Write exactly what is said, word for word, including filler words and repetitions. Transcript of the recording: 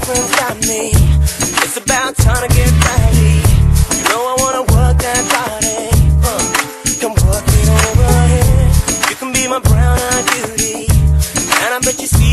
girlfriend's got me. It's about time to get